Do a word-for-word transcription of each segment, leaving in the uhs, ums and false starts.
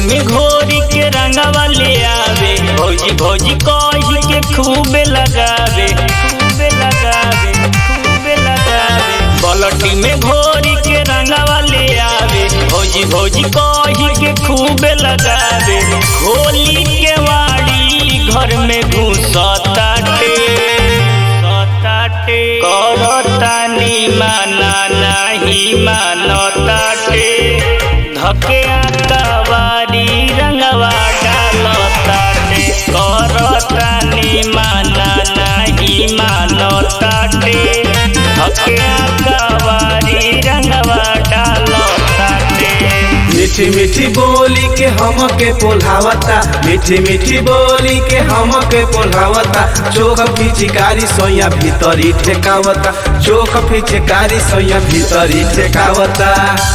में घोरी के रंगवा ले आवे, भौजी भौजी कही के खूबे लगावे, खूबे लगावे, खूबे लगावे। बलटी में घोरी के रंगवा ले आवे, भौजी भौजी कही के खूबे लगावे। होली के वाड़ी घर में घुसताटे सताटे, करतानी माना नहीं मानताटे। धके आकावारी रंगवा डालताटे, करतानी माना नहीं मानताटे। धके आकावारी रंगवा डालताटे। मीठी मीठी बोली के हमके पोल्हावता, मीठी मीठी बोली के हमके पोल्हावता। चोख पिचकारी सोया भीतरी ठेकावता, चोख पिचकारी सोया भीतरी ठेकावता।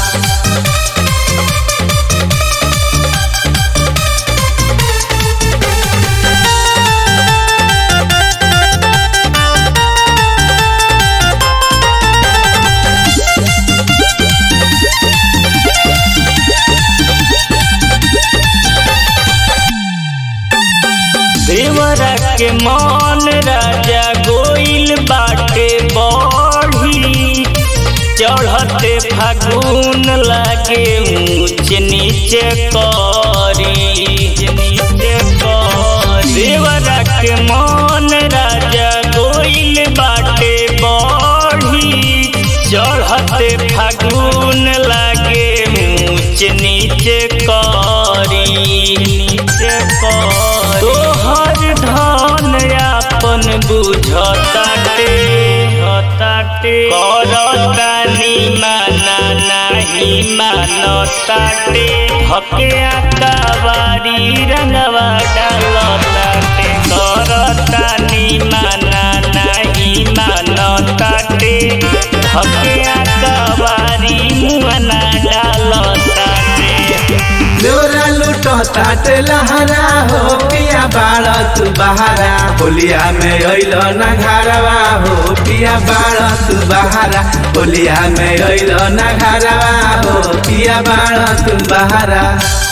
देवरा के मन राजा गोइल बाटे बढ़ी, चढ़ते फागुन लागे ऊंच नीचे करी, नीचे करी। देवरा के मन राजा गोइल बाटे बढ़ी, चढ़ते फागुन लागे ऊंच नीचे करी, नीचे करी। तोहर धन आपन बुझताटे हताटे, करतानी माना नहीं मानताटे। हके आकावारी रंगवा डालताटे, करतानी माना नहीं मानताटे। हके आकावारी मुआना डालताटे। देवरा लूटो ताटे लहरा हो, पिया बाड़ा तू बहारा। होलिया में अइलो ना घरवा हो, पिया बाड़ा तू बहारा। होलिया में अइलो ना घरवा हो, पिया बाड़ा तू बहारा।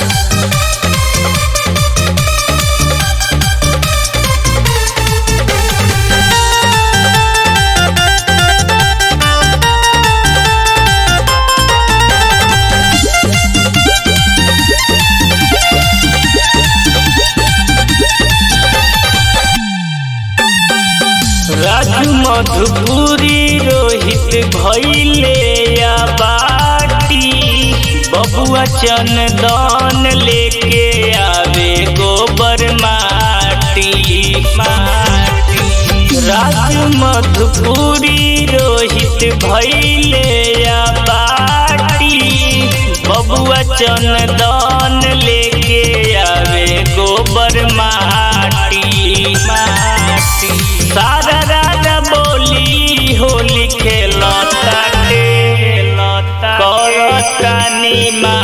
राजू मधुपुरी रोहित भइले या बाटी, बबुआ चंदन लेके आवे गोबर माटी माटी। राजू मधुपुरी रोहित भइले या बाटी, बबुआ चंदन लेके आवे गोबर माटी माटी। सारा राजा बोली होली खेलताटे, करतानी मा